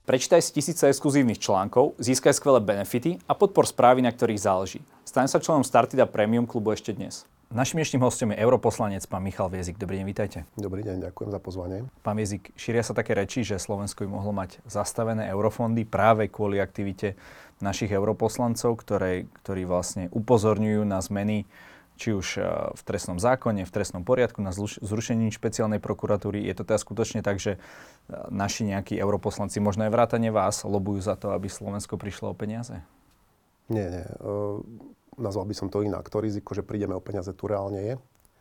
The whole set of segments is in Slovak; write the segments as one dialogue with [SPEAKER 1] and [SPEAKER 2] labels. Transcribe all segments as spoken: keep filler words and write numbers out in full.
[SPEAKER 1] Prečítaj si tisíce exkluzívnych článkov, získaj skvelé benefity a podpor správy, na ktorých záleží. Staň sa členom Startida Premium klubu ešte dnes. Naším dnešným hostom je europoslanec pán Michal Viezik. Dobrý deň, vítajte.
[SPEAKER 2] Dobrý deň, ďakujem za pozvanie.
[SPEAKER 1] Pán Viezik, šíria sa také reči, že Slovensko by mohlo mať zastavené eurofondy práve kvôli aktivite našich europoslancov, ktoré, ktorí vlastne upozorňujú na zmeny či už v trestnom zákone, v trestnom poriadku, na zrušení špeciálnej prokuratúry. Je to teda skutočne tak, že naši nejakí europoslanci, možno aj vrátane vás, lobujú za to, aby Slovensko prišlo o peniaze?
[SPEAKER 2] Nie, nie. Uh, nazval by som to inak. To riziko, že prídeme o peniaze, tu reálne je.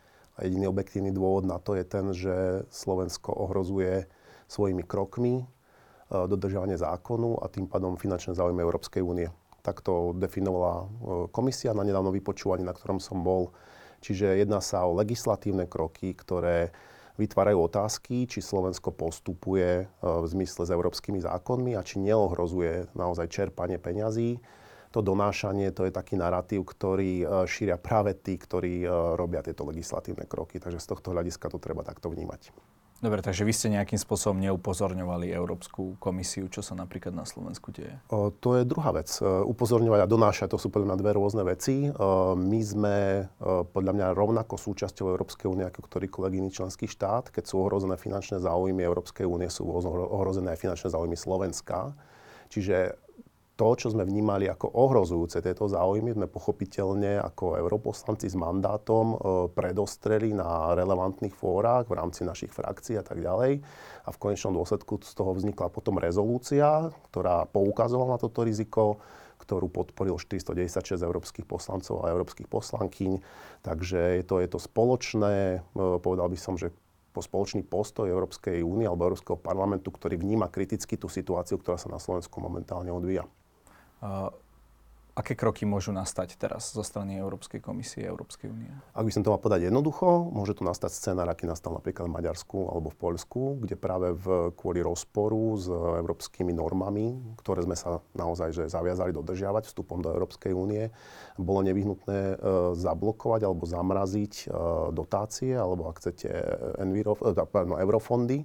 [SPEAKER 2] A jediný objektívny dôvod na to je ten, že Slovensko ohrozuje svojimi krokmi uh, dodržiavanie zákonu a tým pádom finančné záujmy Európskej únie. Tak to definovala komisia na nedávnom vypočúvaní, na ktorom som bol. Čiže jedná sa o legislatívne kroky, ktoré vytvárajú otázky, či Slovensko postupuje v zmysle s európskymi zákonmi a či neohrozuje naozaj čerpanie peňazí. To donášanie, to je taký narratív, ktorý šíria práve tí, ktorí robia tieto legislatívne kroky. Takže z tohto hľadiska to treba takto vnímať.
[SPEAKER 1] Dobre, takže vy ste nejakým spôsobom neupozorňovali Európsku komisiu, čo sa napríklad na Slovensku deje?
[SPEAKER 2] O, to je druhá vec. Upozorňovať a donášať, to sú podľa mňa dve rôzne veci. O, my sme o, podľa mňa rovnako súčasťou Európskej únie ako ktorýkoľvek iný členský štát. Keď sú ohrozené finančné záujmy Európskej únie, sú ohrozené aj finančné záujmy Slovenska. Čiže to, čo sme vnímali ako ohrozujúce tieto záujmy, sme pochopiteľne ako europoslanci s mandátom e, predostreli na relevantných fórach v rámci našich frakcií a tak ďalej. A v konečnom dôsledku z toho vznikla potom rezolúcia, ktorá poukazovala na toto riziko, ktorú podporil štyristodeväťdesiatšesť európskych poslancov a európskych poslankyň. Takže je to, je to spoločné, e, povedal by som, že po spoločný postoj Európskej únie alebo Európskeho parlamentu, ktorý vníma kriticky tú situáciu, ktorá sa na Slovensku momentálne odvíja.
[SPEAKER 1] Uh, aké kroky môžu nastať teraz zo strany Európskej komisie a Európskej únie?
[SPEAKER 2] Ak by som to mal povedať jednoducho, môže tu nastať scenár, aký nastal napríklad v Maďarsku alebo v Poľsku, kde práve v, kvôli rozporu s európskymi normami, ktoré sme sa naozaj že zaviazali dodržiavať vstupom do Európskej únie, bolo nevyhnutné e, zablokovať alebo zamraziť e, dotácie, alebo ak chcete enviro, e, no, eurofondy,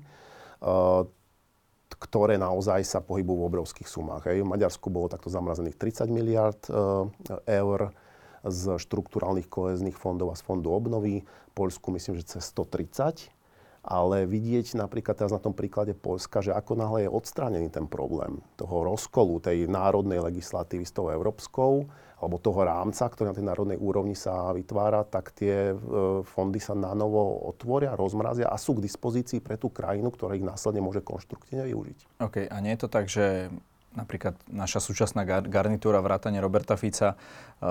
[SPEAKER 2] e, ktoré naozaj sa pohybujú v obrovských sumách. Hej. V Maďarsku bolo takto zamrazených tridsať miliárd e, eur z štrukturálnych kohéznych fondov a z fondu obnovy. V Poľsku myslím, že cez stotridsať. Ale vidieť napríklad teraz na tom príklade Poľska, že ako náhle je odstránený ten problém toho rozkolu tej národnej legislatívy s tou európskou, alebo toho rámca, ktorý na tej národnej úrovni sa vytvára, tak tie e, fondy sa nanovo otvoria, rozmrazia a sú k dispozícii pre tú krajinu, ktorá ich následne môže konštruktívne využiť.
[SPEAKER 1] OK, a nie je to tak, že napríklad naša súčasná gar- garnitúra vrátane Roberta Fica e,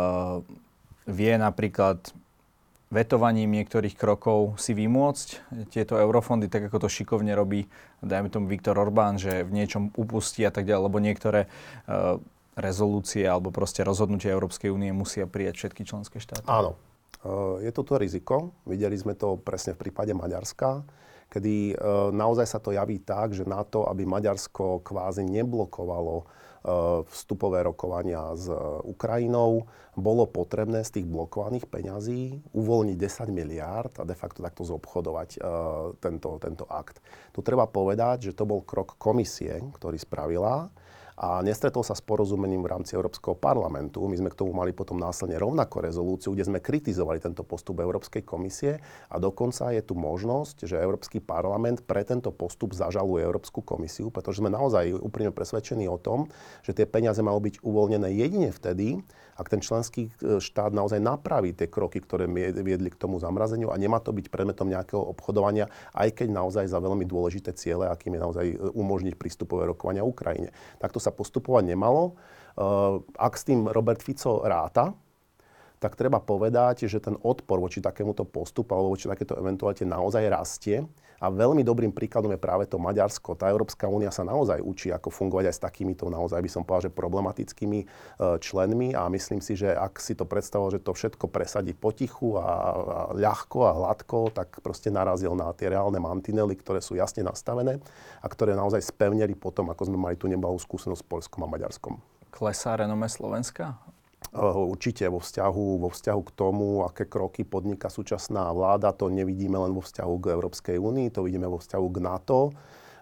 [SPEAKER 1] vie napríklad vetovaním niektorých krokov si vymôcť tieto eurofondy, tak ako to šikovne robí, dajme tomu Viktor Orbán, že v niečom upustí a tak ďalej, lebo niektoré e, rezolúcie alebo proste rozhodnutia Európskej únie musia prijať všetky členské štáty?
[SPEAKER 2] Áno. Je toto riziko. Videli sme to presne v prípade Maďarska, kedy naozaj sa to javí tak, že na to, aby Maďarsko kvázi neblokovalo vstupové rokovania s Ukrajinou, bolo potrebné z tých blokovaných peňazí uvoľniť desať miliárd a de facto takto zobchodovať tento, tento akt. Tu treba povedať, že to bol krok komisie, ktorý spravila, a nestretol sa s porozumením v rámci Európskeho parlamentu. My sme k tomu mali potom následne rovnako rezolúciu, kde sme kritizovali tento postup Európskej komisie a dokonca je tu možnosť, že Európsky parlament pre tento postup zažaluje Európsku komisiu, pretože sme naozaj úprimne presvedčení o tom, že tie peniaze malo byť uvoľnené jedine vtedy, ak ten členský štát naozaj napraví tie kroky, ktoré viedli k tomu zamrazeniu a nemá to byť predmetom nejakého obchodovania, aj keď naozaj za veľmi dôležité ciele, akým je naozaj umožniť prístupové rokovania Ukrajine. Takto sa postupovať nemalo. Ak s tým Robert Fico ráta, tak treba povedať, že ten odpor voči takémuto postupu alebo voči takéto eventualite naozaj rastie. A veľmi dobrým príkladom je práve to Maďarsko. Tá Európska únia sa naozaj učí, ako fungovať aj s takýmito naozaj by som povedal, že problematickými členmi. A myslím si, že ak si to predstavoval, že to všetko presadí potichu a, a ľahko a hladko, tak proste narazil na tie reálne mantinely, ktoré sú jasne nastavené a ktoré naozaj spevnili potom, ako sme mali tú neblahú skúsenosť s Poľskom a Maďarskom.
[SPEAKER 1] Klesá renome Slovenska?
[SPEAKER 2] Určite vo vzťahu, vo vzťahu k tomu, aké kroky podniká súčasná vláda, to nevidíme len vo vzťahu k Európskej únii, to vidíme vo vzťahu k NATO.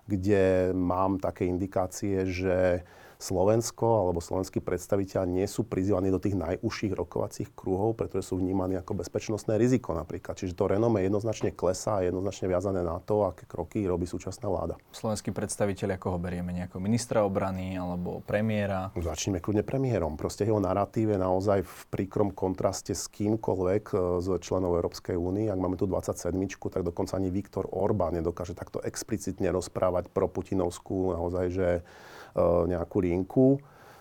[SPEAKER 2] kde mám také indikácie, že Slovensko alebo slovenskí predstavitelia nie sú prizývaní do tých najúžších rokovacích kruhov, pretože sú vnímaní ako bezpečnostné riziko napríklad. Čiže to renome jednoznačne klesá a jednoznačne viazané na to, aké kroky robí súčasná vláda.
[SPEAKER 1] Slovenskí predstavitelia, ako ho berieme, nejakého ministra obrany alebo premiéra?
[SPEAKER 2] Začneme kľudne premiérom. Proste jeho narratív je naozaj v príkrom kontraste s kýmkoľvek z členov Európskej únie. Ak máme tu dvadsaťsedem, tak dokonca ani Viktor Orbán nedokáže takto explicitne rozprávať pro putinovskú naozaj, že nejakú linku.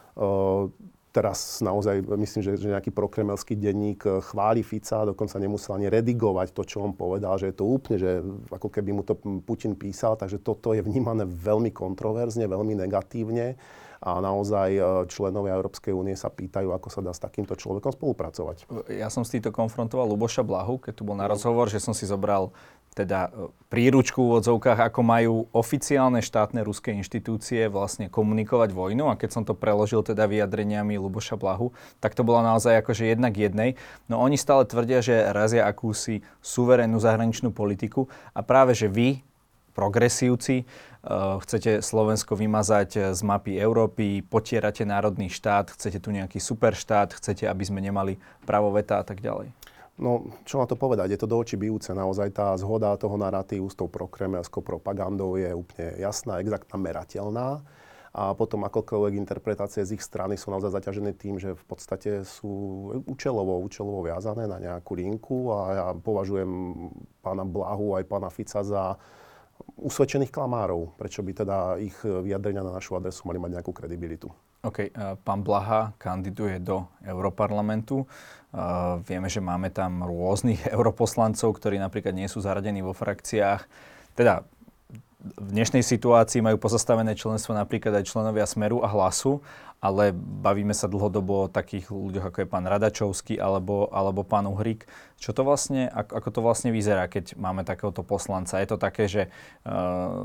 [SPEAKER 2] Teraz naozaj myslím, že, že nejaký prokremelský denník chváli Fica, dokonca nemusel ani redigovať to, čo on povedal, že je to úplne, že ako keby mu to Putin písal, takže toto je vnímané veľmi kontroverzne, veľmi negatívne a naozaj členovia Európskej únie sa pýtajú, ako sa dá s takýmto človekom spolupracovať.
[SPEAKER 1] Ja som s týmto konfrontoval Ľuboša Blahu, keď tu bol na rozhovor, že som si zobral teda príručku v odzovkách, ako majú oficiálne štátne ruské inštitúcie vlastne komunikovať vojnu. A keď som to preložil teda vyjadreniami Ľuboša Blahu, tak to bolo naozaj akože jedna k jednej. No oni stále tvrdia, že razia akúsi suverénnu zahraničnú politiku a práve, že vy, progresívci, uh, chcete Slovensko vymazať z mapy Európy, potierate národný štát, chcete tu nejaký superštát, chcete, aby sme nemali právo veta a tak ďalej.
[SPEAKER 2] No, čo na to povedať? Je to do očí bijúce. Naozaj tá zhoda toho narratívu s tou prokremelskou propagandou je úplne jasná, exaktná, merateľná. A potom akokoľvek interpretácie z ich strany sú naozaj zaťažené tým, že v podstate sú účelovo, účelovo viazané na nejakú linku a ja považujem pána Blahu aj pána Fica za usvedčených klamárov. Prečo by teda ich vyjadrenia na našu adresu mali mať nejakú kredibilitu?
[SPEAKER 1] OK, pán Blaha kandiduje do Europarlamentu. Uh, vieme, že máme tam rôznych europoslancov, ktorí napríklad nie sú zaradení vo frakciách. Teda v dnešnej situácii majú pozastavené členstvo napríklad aj členovia Smeru a Hlasu, ale bavíme sa dlhodobo o takých ľuďoch, ako je pán Radačovský alebo, alebo pán Uhrík. Čo to vlastne, ako, ako to vlastne vyzerá, keď máme takéhoto poslanca? Je to také, že uh,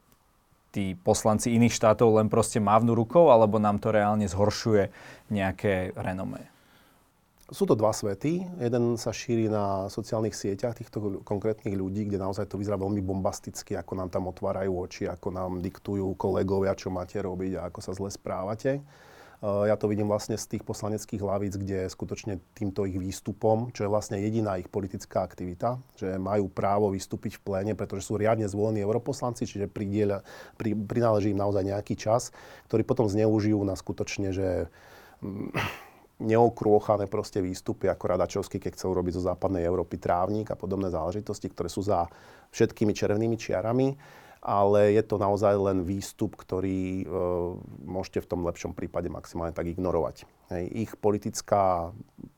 [SPEAKER 1] tí poslanci iných štátov len proste mávnu rukou, alebo nám to reálne zhoršuje nejaké renomé?
[SPEAKER 2] Sú to dva svety. Jeden sa šíri na sociálnych sieťach týchto konkrétnych ľudí, kde naozaj to vyzerá veľmi bombasticky, ako nám tam otvárajú oči, ako nám diktujú kolegovia, čo máte robiť a ako sa zle správate. Ja to vidím vlastne z tých poslaneckých hlavíc, kde skutočne týmto ich výstupom, čo je vlastne jediná ich politická aktivita, že majú právo vystúpiť v pléne, pretože sú riadne zvolení europoslanci, čiže pridieľa, pri, prináleží im naozaj nejaký čas, ktorý potom zneužijú na skutočne, že mm, neokrôchané proste výstupy, ako Radačovský, keď chcel robiť zo západnej Európy trávnik a podobné záležitosti, ktoré sú za všetkými červenými čiarami. Ale je to naozaj len výstup, ktorý e, môžete v tom lepšom prípade maximálne tak ignorovať. Hej. Ich politická,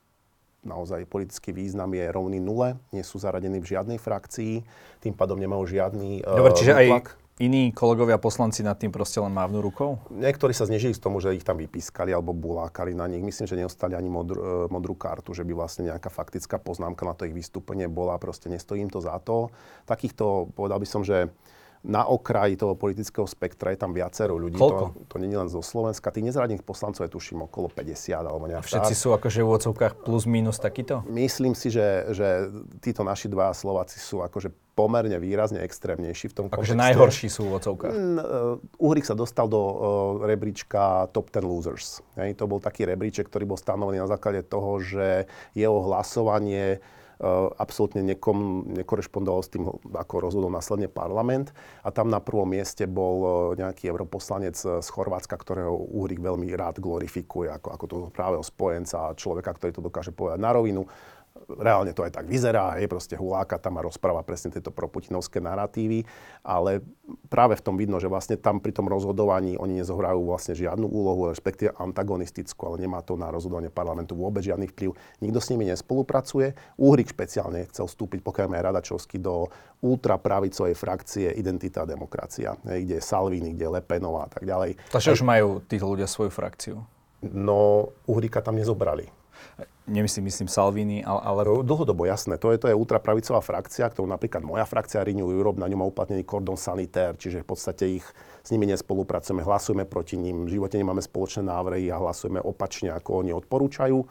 [SPEAKER 2] naozaj politický význam je rovný nule, nie sú zaradení v žiadnej frakcii, tým pádom nemajú žiadny e,
[SPEAKER 1] Dobre, čiže výtlak. Aj iní kolegovia poslanci nad tým proste len mávnu rukou?
[SPEAKER 2] Niektorí sa znežili z tomu, že ich tam vypískali alebo bulákali na nich. Myslím, že neostali ani modr, modrú kartu, že by vlastne nejaká faktická poznámka na to ich vystúpenie bola, proste nestojí im to za to. Takýchto, povedal by som, že na okraji toho politického spektra je tam viacero ľudí.
[SPEAKER 1] Koľko?
[SPEAKER 2] To, to nie je len zo Slovenska. Tých nezaradených poslancov je tuším okolo päťdesiat alebo nejak.
[SPEAKER 1] A všetci sú akože v odzovkách plus minus takýto?
[SPEAKER 2] Myslím si, že, že títo naši dvaja Slováci sú akože pomerne výrazne extrémnejší v tom kontexte.
[SPEAKER 1] Takže najhorší sú v odzovkách.
[SPEAKER 2] Uhrík sa dostal do uh, rebríčka Top ten Losers. Hej, to bol taký rebríček, ktorý bol stanovený na základe toho, že jeho hlasovanie Uh, absolútne nekom, nekorešpondovalo s tým, ako rozhodol následne parlament. A tam na prvom mieste bol uh, nejaký europoslanec z Chorvátska, ktorého Uhrík veľmi rád glorifikuje ako, ako to práve spojenca a človeka, ktorý to dokáže povedať na rovinu. Reálne to aj tak vyzerá, je proste huláka tam a rozpráva presne tieto proputinovské naratívy, ale práve v tom vidno, že vlastne tam pri tom rozhodovaní oni nezohrajú vlastne žiadnu úlohu, respektíve antagonistickú, ale nemá to na rozhodovanie parlamentu vôbec žiadny vplyv. Nikto s nimi nespolupracuje. Uhrík špeciálne chcel vstúpiť, pokiaľ aj Radačovský, do ultrapravicovej frakcie Identita a demokracia, kde je Salvini, kde je Le Penová a tak ďalej.
[SPEAKER 1] Takže už majú títo ľudia svoju frakciu?
[SPEAKER 2] No, Uhríka tam nezobrali.
[SPEAKER 1] Nemyslím, myslím Salvini, ale... ale...
[SPEAKER 2] Dlhodobo, jasné. To je, to je ultrapravicová frakcia, ktorú napríklad moja frakcia Renew Europe, na ňu má uplatnený cordon sanitaire, čiže v podstate ich s nimi nespolupracujeme, hlasujeme proti ním, v živote nemáme spoločné návrhy a hlasujeme opačne, ako oni odporúčajú.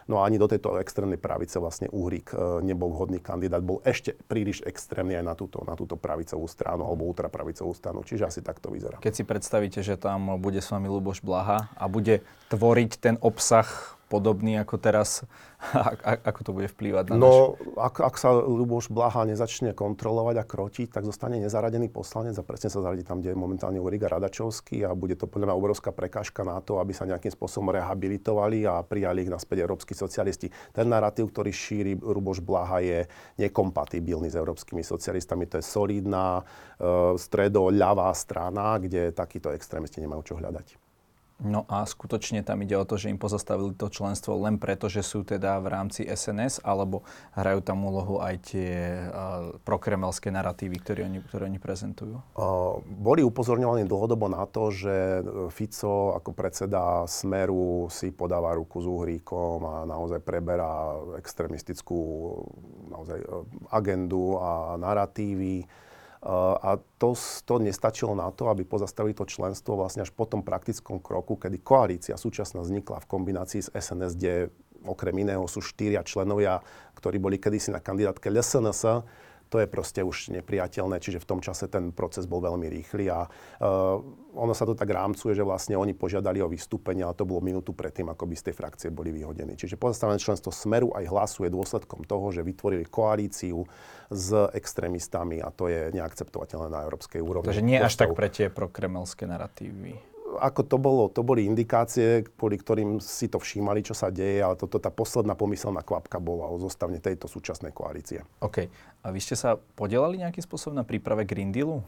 [SPEAKER 2] No a ani do tejto extrémnej pravice vlastne Uhrík nebol vhodný kandidát, bol ešte príliš extrémny aj na túto, na túto pravicovú stranu alebo ultrapravicovú stranu, čiže asi tak to vyzerá.
[SPEAKER 1] Keď si predstavíte, že tam bude s vami Ľuboš Blaha a bude tvoriť ten obsah podobný ako teraz, ako to bude vplývať na
[SPEAKER 2] no,
[SPEAKER 1] náš...
[SPEAKER 2] No, ak, ak sa Ľuboš Blaha nezačne kontrolovať a krotiť, tak zostane nezaradený poslanec a presne sa zaradí tam, kde je momentálne Uhrík a Radačovský a bude to podľa mňa obrovská prekážka na to, aby sa nejakým spôsobom rehabilitovali a prijali ich naspäť európski socialisti. Ten narratív, ktorý šíri Ľuboš Blaha, je nekompatibilný s európskymi socialistami. To je solidná, e, stredo-ľavá strana, kde takíto extrémisti nemajú čo hľadať.
[SPEAKER 1] No a skutočne tam ide o to, že im pozastavili to členstvo len preto, že sú teda v rámci es en es, alebo hrajú tam úlohu aj tie uh, prokremelské narratívy, ktoré oni, ktoré oni prezentujú? Uh,
[SPEAKER 2] boli upozorňovaní dlhodobo na to, že Fico ako predseda Smeru si podáva ruku s Uhríkom a naozaj preberá extrémistickú naozaj, agendu a narratívy. Uh, a to, to nestačilo na to, aby pozastavili to členstvo vlastne až po tom praktickom kroku, kedy koalícia súčasná vznikla v kombinácii s es en es, kde okrem iného sú štyria členovia, ktorí boli kedysi na kandidátke el es en es. To je proste už nepriateľné, čiže v tom čase ten proces bol veľmi rýchly a uh, ono sa to tak rámcuje, že vlastne oni požiadali o vystúpenie, ale to bolo minútu predtým, ako by z tej frakcie boli vyhodení. Čiže pozastavené členstvo Smeru aj Hlasu je dôsledkom toho, že vytvorili koalíciu s extrémistami a to je neakceptovateľné na európskej úrovni.
[SPEAKER 1] Takže nie až tak pre tie prokremelské narratívy.
[SPEAKER 2] Ako to bolo, to boli indikácie, kvôli ktorým si to všímali, čo sa deje, ale toto, tá posledná pomyselná kvapka bola o zostavne tejto súčasnej koalície.
[SPEAKER 1] OK. A vy ste sa podielali nejakým spôsobom na príprave Green Dealu?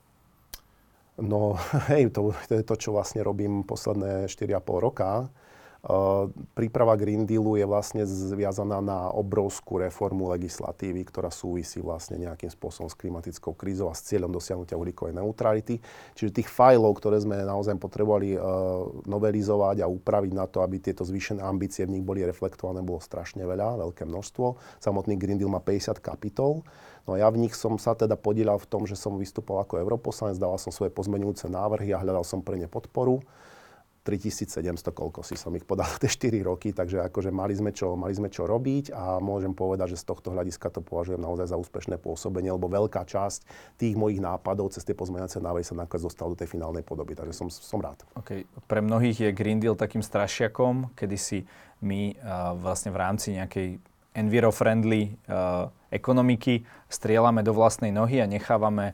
[SPEAKER 2] No, hej, to, to je to, čo vlastne robím posledné štyri a pol roka. Uh, príprava Green Dealu je vlastne zviazaná na obrovskú reformu legislatívy, ktorá súvisí vlastne nejakým spôsobom s klimatickou krízou a s cieľom dosiahnutia uhlíkovej neutrality. Čiže tých fajlov, ktoré sme naozaj potrebovali uh, novelizovať a upraviť na to, aby tieto zvýšené ambície v nich boli reflektované, bolo strašne veľa, veľké množstvo. Samotný Green Deal má päťdesiat kapitol. No ja v nich som sa teda podieľal v tom, že som vystupoval ako europoslanec, dával som svoje pozmeňujúce návrhy a hľadal som pre ne podporu. tritisícsedemsto, koľko si som ich podal tie štyri roky, takže akože mali sme, čo, mali sme čo robiť a môžem povedať, že z tohto hľadiska to považujem naozaj za úspešné pôsobenie, lebo veľká časť tých mojich nápadov cez tie pozmeňovacie návrhy sa nakoniec dostala do tej finálnej podoby, takže som, som rád. Okay.
[SPEAKER 1] Pre mnohých je Green Deal takým strašiakom, kedy si my uh, vlastne v rámci nejakej enviro-friendly uh, ekonomiky strieľame do vlastnej nohy a nechávame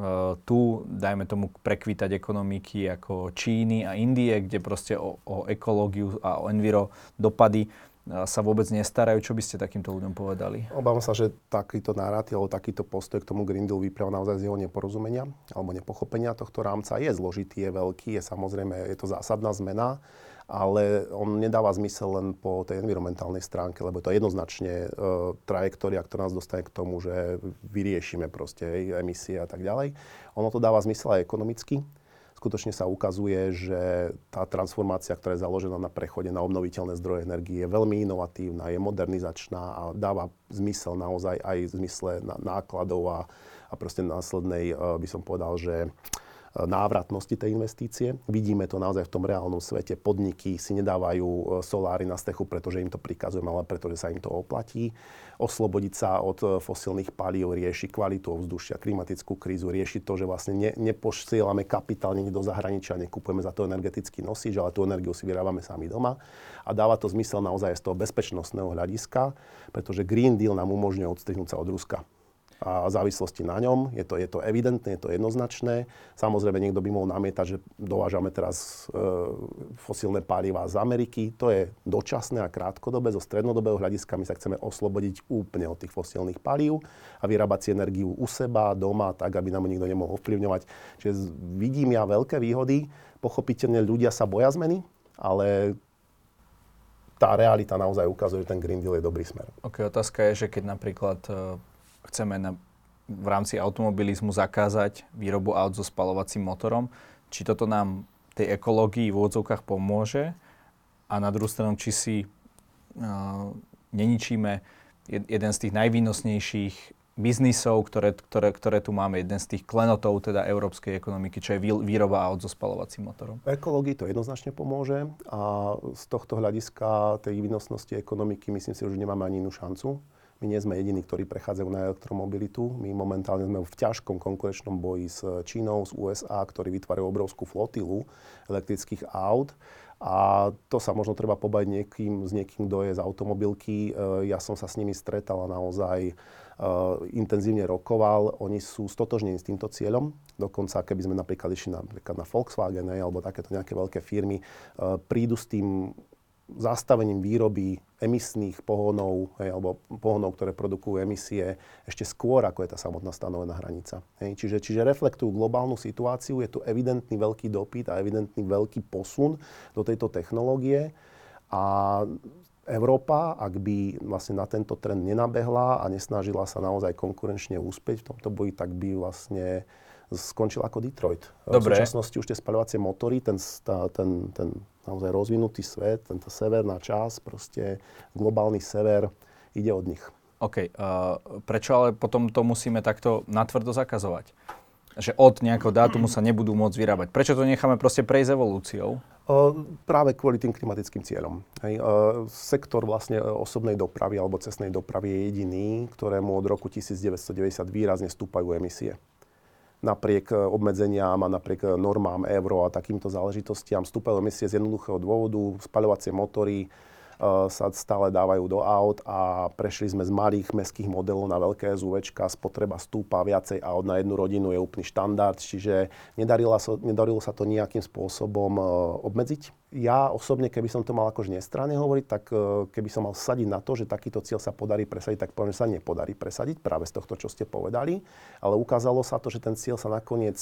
[SPEAKER 1] tu, dajme tomu, prekvítať ekonomiky ako Číny a Indie, kde proste o, o ekológiu a o enviro dopady sa vôbec nestarajú. Čo by ste takýmto ľuďom povedali?
[SPEAKER 2] Obávam sa, že takýto narratív alebo takýto postoj k tomu Green Deal vypráva naozaj z jeho neporozumenia alebo nepochopenia tohto rámca. Je zložitý, je veľký, je samozrejme, je to zásadná zmena, ale on nedáva zmysel len po tej environmentálnej stránke, lebo to je jednoznačne e, trajektória, ktorá nás dostane k tomu, že vyriešime proste hej, emisie a tak ďalej. Ono to dáva zmysel aj ekonomicky. Skutočne sa ukazuje, že tá transformácia, ktorá je založená na prechode na obnoviteľné zdroje energie, je veľmi inovatívna, je modernizačná a dáva zmysel naozaj aj v zmysle nákladov a, a proste následnej, e, by som povedal, že návratnosti tej investície. Vidíme to naozaj v tom reálnom svete. Podniky si nedávajú soláry na strechu, pretože im to prikazujeme, ale pretože sa im to oplatí. Oslobodiť sa od fosílnych palív rieši kvalitu ovzdušia, klimatickú krízu, rieši to, že vlastne ne, neposielame kapitál niekde do zahraničia, nekupujeme za to energetický nosič, ale tú energiu si vyrábame sami doma. A dáva to zmysel naozaj z toho bezpečnostného hľadiska, pretože Green Deal nám umožňuje odstrihnúť sa od Ruska a závislosti na ňom. Je to, je to evidentné, je to jednoznačné. Samozrejme, niekto by mohol namietať, že dovážame teraz e, fosílne paliva z Ameriky. To je dočasné a krátkodobé. Zo strednodobého hľadiska my sa chceme oslobodiť úplne od tých fosílnych palív a vyrábať si energiu u seba, doma, tak, aby nám nikto nemohol ovplyvňovať. Čiže vidím ja veľké výhody. Pochopiteľne ľudia sa boja zmeny, ale tá realita naozaj ukazuje, že ten Green Deal je dobrý smer.
[SPEAKER 1] Ok, otázka je, že keď napríklad chceme na, v rámci automobilizmu zakázať výrobu aut so spaľovacím motorom, či toto nám tej ekológii v úvodzovkách pomôže a na druhú stranu, či si uh, neničíme jed, jeden z tých najvýnosnejších biznisov, ktoré, ktoré, ktoré tu máme, jeden z tých klenotov teda európskej ekonomiky, čo je výroba aut so spaľovacím motorom?
[SPEAKER 2] Ekológii to jednoznačne pomôže a z tohto hľadiska tej výnosnosti ekonomiky myslím si, že už nemáme ani inú šancu. My nie sme jediní, ktorí prechádzajú na elektromobilitu. My momentálne sme v ťažkom konkurenčnom boji s Čínou, z ú es á, ktorí vytvárajú obrovskú flotilu elektrických aut. A to sa možno treba pobaviť niekým, s niekým, kto je z automobilky. Ja som sa s nimi stretal a naozaj uh, intenzívne rokoval. Oni sú stotožnení s týmto cieľom. Dokonca, keby sme napríklad išli napríklad na Volkswagen, alebo takéto nejaké veľké firmy, uh, prídu s tým zastavením výroby emisných pohonov, hej, alebo pohonov, ktoré produkujú emisie ešte skôr, ako je tá samotná stanovená hranica. Hej. Čiže, čiže reflektujú globálnu situáciu, je tu evidentný veľký dopyt a evidentný veľký posun do tejto technológie a Európa, ak by vlastne na tento trend nenabehla a nesnažila sa naozaj konkurenčne úspieť v tomto boji, tak by vlastne skončil ako Detroit.
[SPEAKER 1] Dobre.
[SPEAKER 2] V súčasnosti už tie spaľovacie motory, ten, tá, ten, ten naozaj rozvinutý svet, tento severná časť, proste globálny sever, ide od nich.
[SPEAKER 1] OK. Uh, prečo ale potom to musíme takto natvrdo zakazovať? Že od nejakého dátumu sa nebudú môcť vyrábať. Prečo to necháme proste prejsť evolúciou?
[SPEAKER 2] Uh, práve kvôli tým klimatickým cieľom. Hej. Uh, sektor vlastne osobnej dopravy alebo cestnej dopravy je jediný, ktorému od roku devätnásťstodeväťdesiat výrazne stúpajú emisie. Napriek obmedzeniam a napriek normám euro a takýmto záležitostiam vstúpajú emisie z jednoduchého dôvodu. Spaľovacie motory uh, sa stále dávajú do aut a prešli sme z malých mestských modelov na veľké SUVčka. Spotreba stúpa, viacej aut na jednu rodinu je úplný štandard, čiže nedarilo sa, nedarilo sa to nejakým spôsobom uh, obmedziť. Ja osobne, keby som to mal akože nestranne hovoriť, tak keby som mal sadiť na to, že takýto cieľ sa podarí presadiť, tak poviem, že sa nepodarí presadiť práve z tohto, čo ste povedali. Ale ukázalo sa to, že ten cieľ sa nakoniec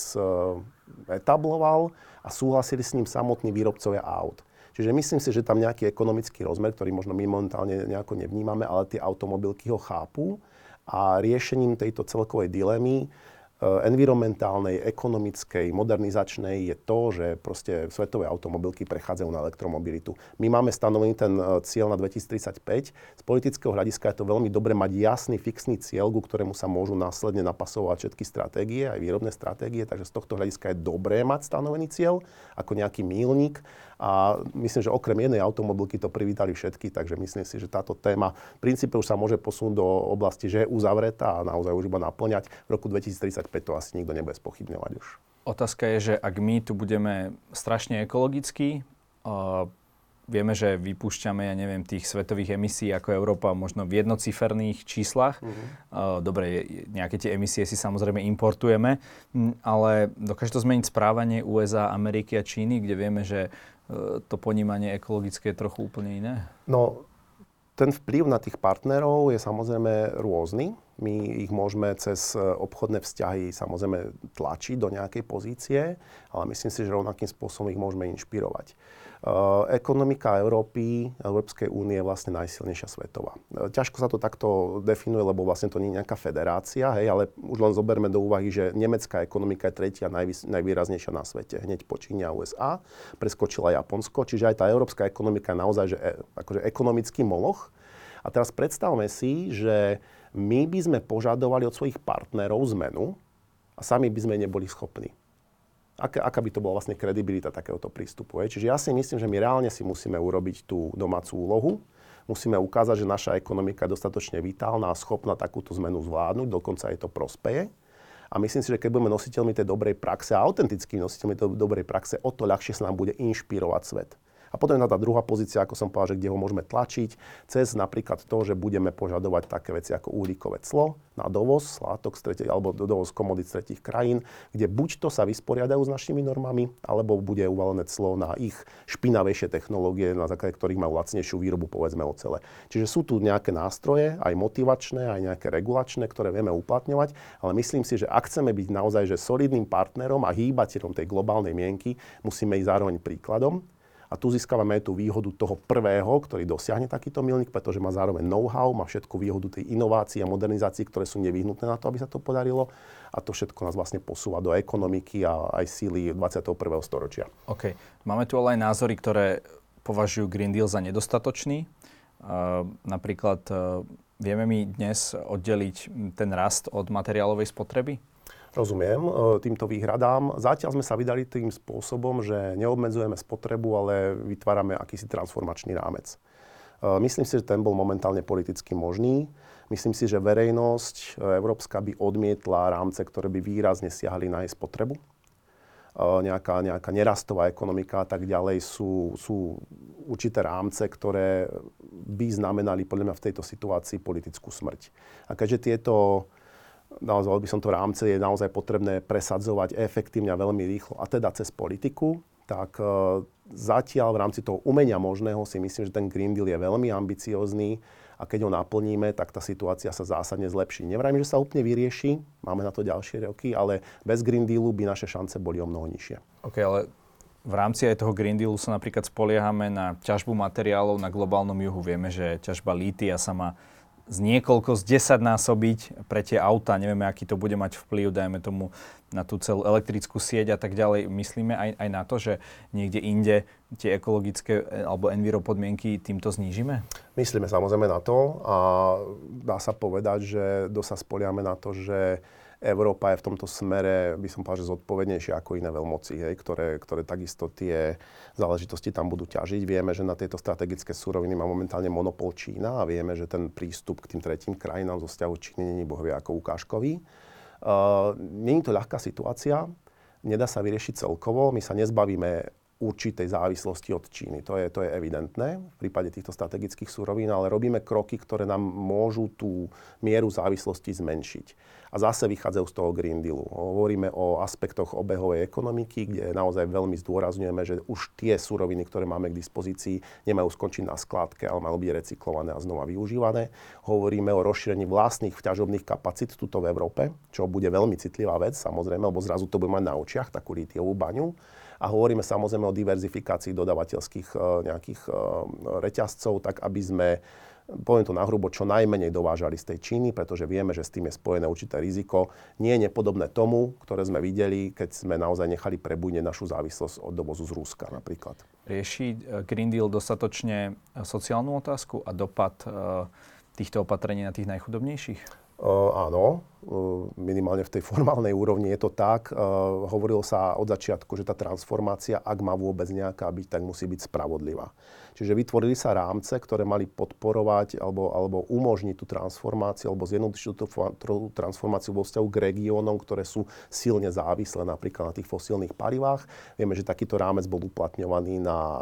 [SPEAKER 2] etabloval a súhlasili s ním samotní výrobcovia aut. Čiže myslím si, že tam nejaký ekonomický rozmer, ktorý možno my momentálne nejako nevnímame, ale tie automobilky ho chápu a riešením tejto celkovej dilemy environmentálnej, ekonomickej, modernizačnej je to, že proste svetové automobilky prechádzajú na elektromobilitu. My máme stanovený ten cieľ na dvetisíctridsaťpäť. Z politického hľadiska je to veľmi dobre mať jasný, fixný cieľ, ku ktorému sa môžu následne napasovať všetky stratégie, aj výrobné stratégie, takže z tohto hľadiska je dobré mať stanovený cieľ ako nejaký míľnik. A myslím, že okrem jednej automobilky to privítali všetky, takže myslím si, že táto téma v princípe už sa môže posunúť do oblasti, že je uzavretá a naozaj už iba naplňať. V roku dvetisíctridsaťpäť to asi nikto nebude spochybňovať už.
[SPEAKER 1] Otázka je, že ak my tu budeme strašne ekologickí, uh, vieme, že vypúšťame, ja neviem, tých svetových emisí ako Európa možno v jednociferných číslach. Uh-huh. Uh, dobre, nejaké tie emisie si samozrejme importujeme, ale dokáže to zmeniť správanie ú es á, Ameriky a Číny, kde vieme, že uh, to ponímanie ekologické je trochu úplne iné?
[SPEAKER 2] No, ten vplyv na tých partnerov je samozrejme rôzny. My ich môžeme cez obchodné vzťahy samozrejme tlačiť do nejakej pozície, ale myslím si, že rovnakým spôsobom ich môžeme inšpirovať. Uh, ekonomika Európy, Európskej únie je vlastne najsilnejšia svetová. Uh, ťažko sa to takto definuje, lebo vlastne to nie je nejaká federácia, hej, ale už len zoberme do úvahy, že nemecká ekonomika je tretia najvý, najvýraznejšia na svete, hneď po Číne a ú es á, preskočila Japonsko, čiže aj tá európska ekonomika je naozaj že, akože ekonomický moloch. A teraz predstavme si, že my by sme požadovali od svojich partnerov zmenu a sami by sme neboli schopní. Aká, aká by to bola vlastne kredibilita takéhoto prístupu. Je? Čiže ja si myslím, že my reálne si musíme urobiť tú domácu úlohu. Musíme ukázať, že naša ekonomika je dostatočne vitálna a schopná takúto zmenu zvládnuť, dokonca jej to prospeje. A myslím si, že keď budeme nositeľmi tej dobrej praxe a autentickými nositeľmi tej dobrej praxe, o to ľahšie sa nám bude inšpirovať svet. A potom je tá druhá pozícia, ako som povedal, že kde ho môžeme tlačiť, cez napríklad to, že budeme požadovať také veci ako uhlíkové clo na dovoz látok z tretej, alebo dovoz komodít z tretích krajín, kde buď to sa vysporiadajú s našimi normami, alebo bude uvalené clo na ich špinavejšie technológie, na základe ktorých majú lacnejšiu výrobu, povedzme, ocele. Čiže sú tu nejaké nástroje, aj motivačné, aj nejaké regulačné, ktoré vieme uplatňovať, ale myslím si, že ak chceme byť naozaj že solidným partnerom a hýbateľom tej globálnej mienky, musíme ísť zároveň príkladom. A tu získavame aj tú výhodu toho prvého, ktorý dosiahne takýto milník, pretože má zároveň know-how, má všetku výhodu tej inovácie a modernizácií, ktoré sú nevyhnutné na to, aby sa to podarilo. A to všetko nás vlastne posúva do ekonomiky a aj síly dvadsiateho prvého storočia.
[SPEAKER 1] OK. Máme tu ale aj názory, ktoré považujú Green Deal za nedostatočný. Uh, napríklad uh, vieme my dnes oddeliť ten rast od materiálovej spotreby?
[SPEAKER 2] Rozumiem týmto výhradám. Zatiaľ sme sa vydali tým spôsobom, že neobmedzujeme spotrebu, ale vytvárame akýsi transformačný rámec. Myslím si, že ten bol momentálne politicky možný. Myslím si, že verejnosť európska by odmietla rámce, ktoré by výrazne siahli na jej spotrebu. Nejaká, nejaká nerastová ekonomika a tak ďalej sú, sú určité rámce, ktoré by znamenali podľa mňa v tejto situácii politickú smrť. A keďže tieto nazval by som to rámce, je naozaj potrebné presadzovať efektívne a veľmi rýchlo, a teda cez politiku, tak e, zatiaľ v rámci toho umenia možného si myslím, že ten Green Deal je veľmi ambiciózny a keď ho naplníme, tak tá situácia sa zásadne zlepší. Nevrajme, že sa úplne vyrieši, máme na to ďalšie roky, ale bez Green Dealu by naše šance boli o mnoho nižšie.
[SPEAKER 1] OK, ale v rámci aj toho Green Dealu sa napríklad spoliehame na ťažbu materiálov na globálnom juhu. Vieme, že ťažba lítia sa má z niekoľko, z desaťnásobiť pre tie autá. Nevieme, aký to bude mať vplyv, dajme tomu, na tú celú elektrickú sieť a tak ďalej. Myslíme aj, aj na to, že niekde inde tie ekologické alebo enviro podmienky týmto znížime?
[SPEAKER 2] Myslíme samozrejme na to a dá sa povedať, že dosť sa spoliame na to, že Európa je v tomto smere, by som povedal, že zodpovednejšia ako iné veľmoci, hej, ktoré, ktoré takisto tie záležitosti tam budú ťažiť. Vieme, že na tieto strategické suroviny má momentálne monopol Čína a vieme, že ten prístup k tým tretím krajinám zo vzťahu Číny nie je bohvie ako ukážkový. Uh, nie je to ľahká situácia, nedá sa vyriešiť celkovo, my sa nezbavíme určitej závislosti od Číny. To je, to je evidentné v prípade týchto strategických surovín, ale robíme kroky, ktoré nám môžu tú mieru závislosti zmenšiť. A zase vychádzajú z toho Green Dealu. Hovoríme o aspektoch obehovej ekonomiky, kde naozaj veľmi zdôrazňujeme, že už tie suroviny, ktoré máme k dispozícii, nemajú skončiť na skládke, ale majú byť recyklované a znova využívané. Hovoríme o rozšírení vlastných ťažobných kapacít tuto v Európe, čo bude veľmi citlivá vec, samozrejme, lebo zrazu to bude mať na očiach takú lítiovú baňu. A hovoríme samozrejme o diverzifikácii dodavateľských nejakých reťazcov, tak aby sme, poviem to nahrubo, čo najmenej dovážali z tej Číny, pretože vieme, že s tým je spojené určité riziko. Nie je nepodobné tomu, ktoré sme videli, keď sme naozaj nechali prebujnieť našu závislosť od dovozu z Ruska napríklad.
[SPEAKER 1] Rieši Green Deal dostatočne sociálnu otázku a dopad týchto opatrení na tých najchudobnejších?
[SPEAKER 2] Uh, áno, uh, minimálne v tej formálnej úrovni je to tak. Uh, hovorilo sa od začiatku, že tá transformácia, ak má vôbec nejaká byť, tak musí byť spravodlivá. Čiže vytvorili sa rámce, ktoré mali podporovať alebo, alebo umožniť tú transformáciu alebo zjednodušiť tú transformáciu vo vzťahu k regiónom, ktoré sú silne závislé napríklad na tých fosílnych palivách. Vieme, že takýto rámec bol uplatňovaný na uh,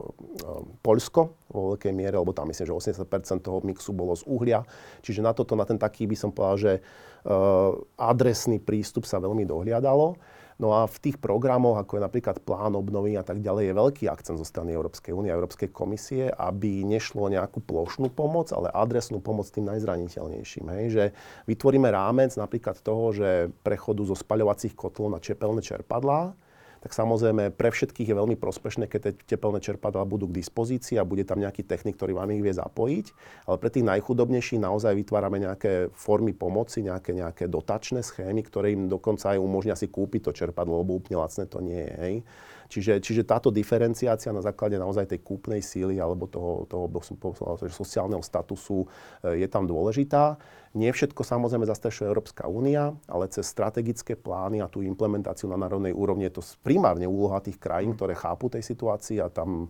[SPEAKER 2] uh, Poľsko vo veľkej miere, lebo tam myslím, že osemdesiat percent toho mixu bolo z uhlia. Čiže na toto, na ten taký by som povedal, že uh, adresný prístup sa veľmi dohliadalo. No a v tých programoch, ako je napríklad plán obnovy a tak ďalej, je veľký akcent zo strany Európskej únie a Európskej komisie, aby nešlo nejakú plošnú pomoc, ale adresnú pomoc tým najzraniteľnejším. Hej? Že vytvoríme rámec napríklad toho, že prechodu zo spaľovacích kotlov na tepelné čerpadlá, tak samozrejme pre všetkých je veľmi prospešné, keď tie tepelné čerpadlá budú k dispozícii a bude tam nejaký technik, ktorý vám ich vie zapojiť. Ale pre tých najchudobnejších naozaj vytvárame nejaké formy pomoci, nejaké, nejaké dotačné schémy, ktoré im dokonca aj umožnia si kúpiť to čerpadlo, lebo úplne lacné to nie je. Hej. Čiže, čiže táto diferenciácia na základe naozaj tej kúpnej síly alebo toho, toho sociálneho statusu je tam dôležitá. Nie všetko samozrejme zastrešuje Európska únia, ale cez strategické plány a tú implementáciu na národnej úrovni je to primárne úloha tých krajín, ktoré chápu tej situácii a tam,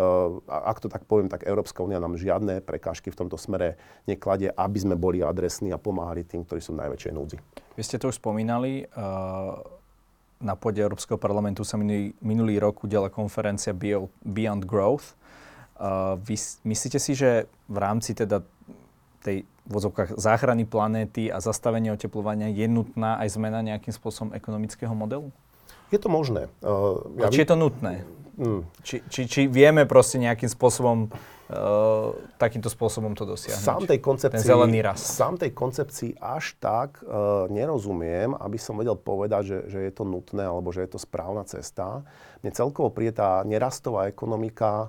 [SPEAKER 2] ak to tak poviem, tak Európska únia nám žiadne prekážky v tomto smere nekladie, aby sme boli adresní a pomáhali tým, ktorí sú v najväčšej núdzi.
[SPEAKER 1] Vy ste to už spomínali. Na pôde Európskeho parlamentu sa minulý, minulý rok udiala konferencia Beyond Growth. Vy myslíte si, že v rámci teda tej v odzovkách záchrany planéty a zastavenie oteplovania je nutná aj zmena nejakým spôsobom ekonomického modelu?
[SPEAKER 2] Je to možné. Uh,
[SPEAKER 1] ja či vy... je to nutné? Mm. Či, či, či vieme proste nejakým spôsobom, uh, takýmto spôsobom to dosiahnuť?
[SPEAKER 2] Sám tej koncepcii,
[SPEAKER 1] ten zelený rast.
[SPEAKER 2] Sám tej koncepcii až tak uh, nerozumiem, aby som vedel povedať, že, že je to nutné alebo že je to správna cesta. Mne celkovo príde tá nerastová ekonomika